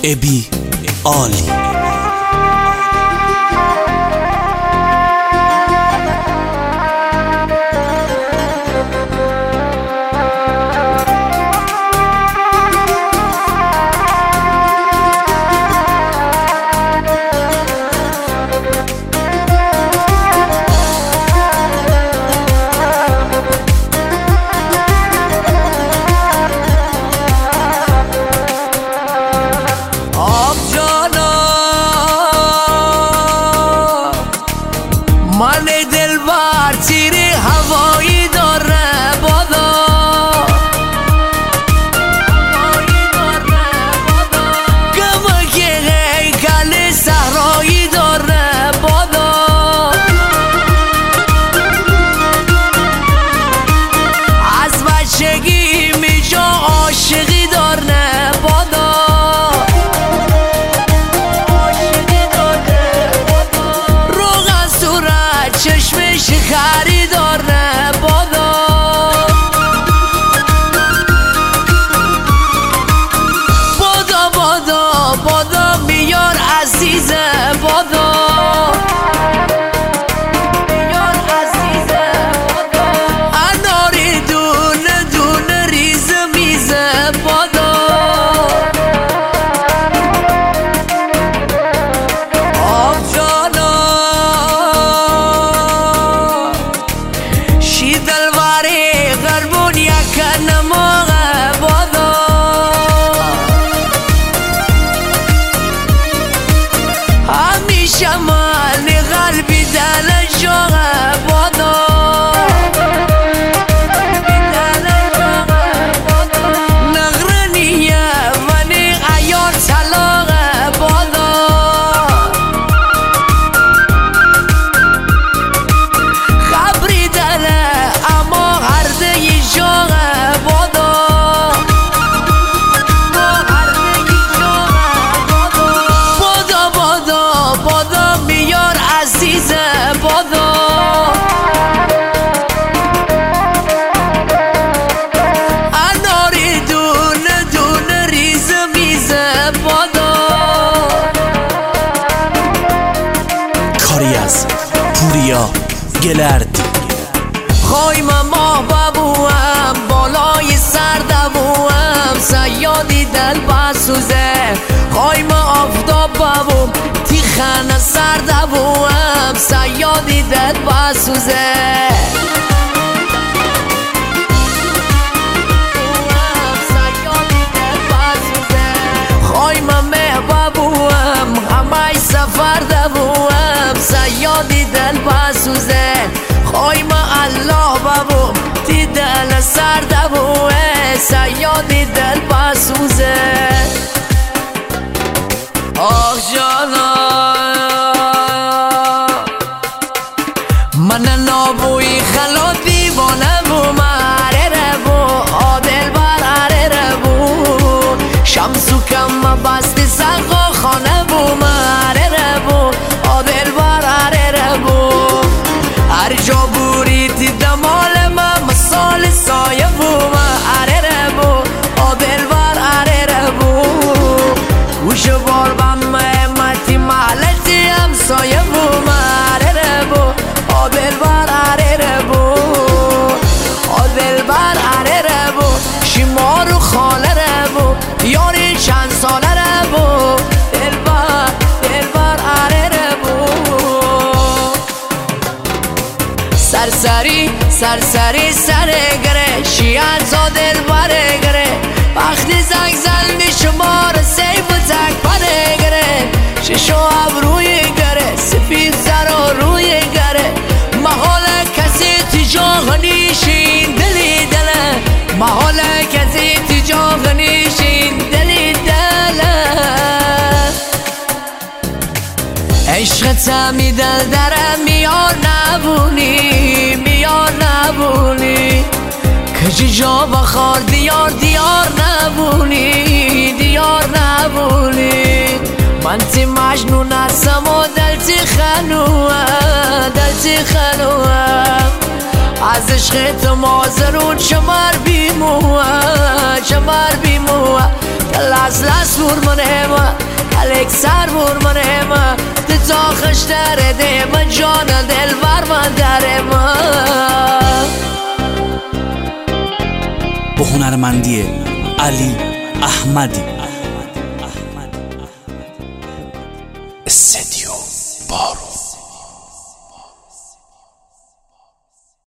ابی عالی. من دلبر تیر هوایی داره بادا، گمک هیکل صحرایی داره بادا، از بچگی میجا عاشقی داره بادا، چشمش خریدار نه بادا، بادا بادا بادا میار عزیزه بادا، میار عزیزه بادا، اناری دونه دونه ریزه میزه بادا، آب جانا دلواری قلبون یکن موقع بادا، همیشه من قلبی دل جاقه بادا، نغرنیه ونی ایار طلاقه بادا، خبری دله بادا، اناری دونه دونه ریزه میزه بادا، کاری از پوریا گلردی. خوایم ما ببوم بالای سر دوم، سیادی دل بسوزه، خوایم آفتاب ببوم تیخن سر دوم، سیادی دل بسوزه، خوایم مه ببوم همه سفر دوم، سیادی دل بسوزه، خوایم الله ببوم تی دل سر دوه، سیادی دل بسوزه، آخ جانا من نابوی خلا دیوانه بوم، عره بو آدل بر عره بو، شمسو کم بستی سقا خانه بوم، عره بو آدل بر عره بو، هر جا بوریتی دمال من مثال سایه بوم، عره بو آدل بر عره بو، گوش بار بم امتی محلتی هم سایه بوم، عره بو آدل بر عره بو، آدل بر عره بو، شیمارو خاله ره بو، یاری چند ساله ره بو، دل بر عره بو، سرسری سرسری سره گره، شیعت دل بره گره، وقتی زنگ زن می شمار سیف و تک پره گره، ششو ابروی گره، سفید سر و روی گره، محال کسی تجاه نیشین دلی دله، محال کسی تجاه نیشین دلی دله، عشقت می دل دره میار نبونی، میار نبونی، کجی جا بخار دیار دیار نبونی، دیار نبونی، من تی مجنون هستم و دل تی خنوه، دل تی خنوه، از عشق تو مازرون شمار بیموه لس لس بورمانه ما الک سر بورمانه ما تا خشتر دیما جان دل بر من در ما. با هنرمندی علی احمدی. استدیو بارو.